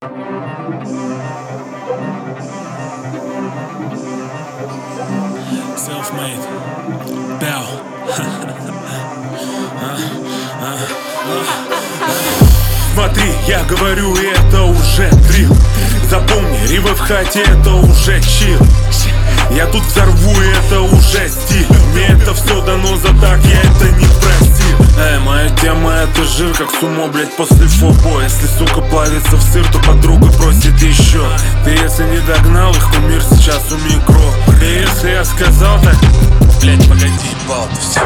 Self-made. Bell. Смотри, я говорю, и это уже дрил. Запомни, рива в хате, это уже чил. Я тут взорву, и это уже стиль. Мне это все дано за так, я это не просил. Моя тема это жир, как сумо, блять, после фобо. Если, сука, плавится в сыр, то подруга просит еще. Ты если не догнал их, кумир сейчас у микро. И если я сказал так, Блять, погоди, ебал ты все.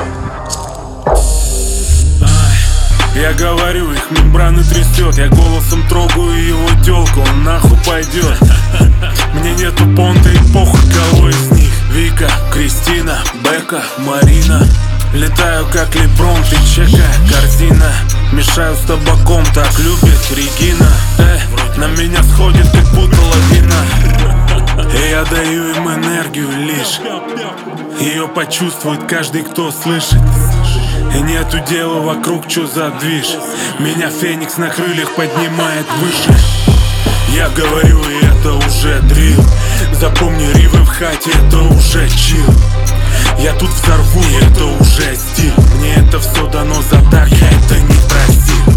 я говорю, их мембраны трясет. Я голосом трогаю его тёлку, он нахуй пойдет. Мне нету понта и похуй, кого из них. Вика, Кристина, Бека, Марина. Летаю как Леброн, ты чекай, корзина. Мешаю с табаком, так любит Регина. На меня сходит как будто лавина. И я даю им энергию лишь. Ее почувствует каждый, кто слышит. И нету дела вокруг, чё за движ. Меня Феникс на крыльях поднимает выше. Я говорю, и это уже дрил. Запомни, ривы в хате, это уже чил. Я тут взорву, и это уже стиль. Мне это все дано за так, я это не просил.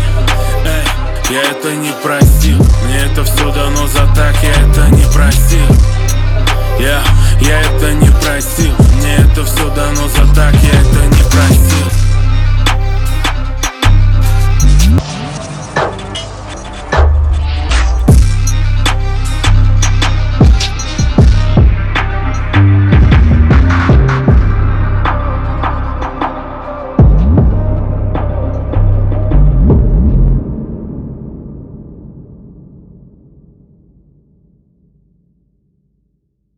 Я это не просил. Мне это все дано за так, я это не просил. Я это не просил. Мне это все дано за так, я это не просил.